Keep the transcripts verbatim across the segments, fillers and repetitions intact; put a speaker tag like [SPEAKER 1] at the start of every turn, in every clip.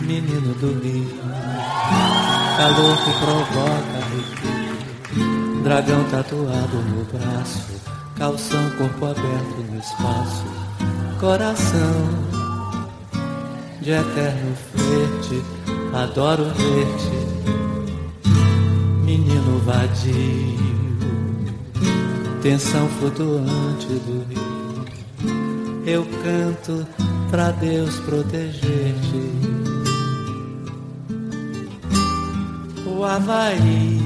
[SPEAKER 1] menino do rio, calor que provoca arrepio, dragão tatuado no braço, calção, corpo aberto no espaço, coração de eterno flerte, adoro ver-te, menino vadio, tensão flutuante do rio. Eu canto pra Deus proteger-te. O Havaí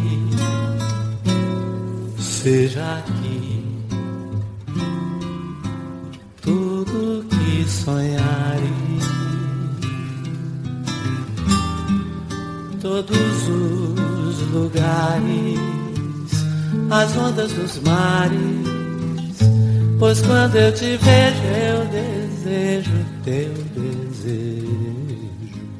[SPEAKER 1] seja aqui tudo que sonhares, todos os lugares, as ondas dos mares. Pois quando eu te vejo, eu desejo teu desejo,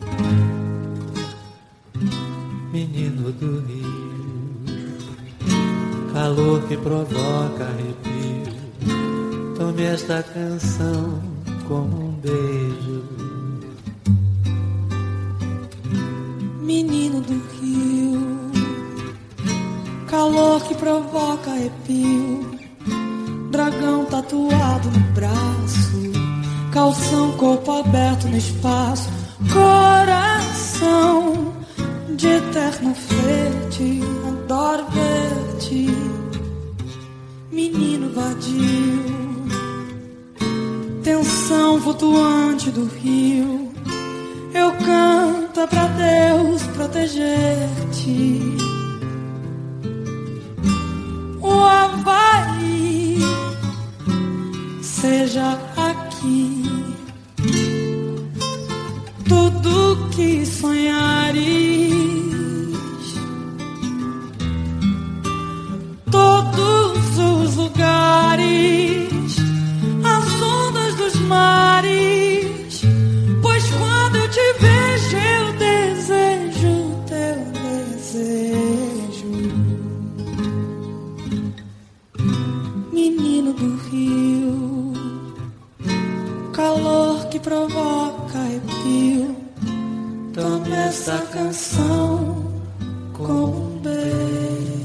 [SPEAKER 1] menino do rio, calor que provoca arrepio. Tome esta canção como um beijo,
[SPEAKER 2] menino do rio, calor que provoca arrepio. Dragão tatuado no braço, calção, corpo aberto no espaço, coração de eterno flerte, adoro ver-te, menino vadio, tensão flutuante do rio. Eu canto pra Deus proteger-te. O Havaí seja aqui tudo que sonhares, todos os lugares, as ondas dos mares. Pois quando eu te vejo, eu desejo teu desejo, menino do rio, calor que provoca arrepio. Tome essa canção como um beijo.